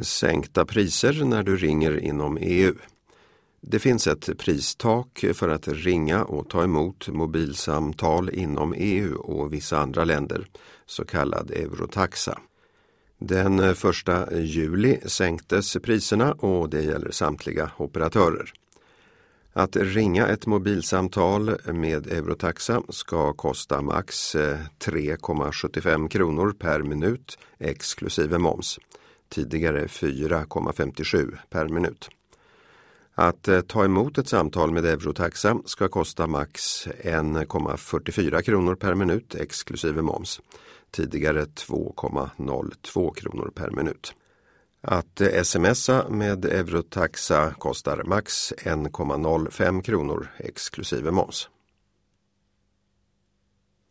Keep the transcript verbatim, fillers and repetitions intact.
Sänkta priser när du ringer inom E U. Det finns ett pristak för att ringa och ta emot mobilsamtal inom E U och vissa andra länder, så kallad eurotaxa. Den första juli sänktes priserna och det gäller samtliga operatörer. Att ringa ett mobilsamtal med eurotaxa ska kosta max tre komma sjuttiofem kronor per minut exklusive moms. Tidigare fyra komma femtiosju per minut. Att ta emot ett samtal med eurotaxa ska kosta max en komma fyrtiofyra kronor per minut exklusive moms. Tidigare två komma noll två kronor per minut. Att smsa med eurotaxa kostar max en komma noll fem kronor exklusive moms.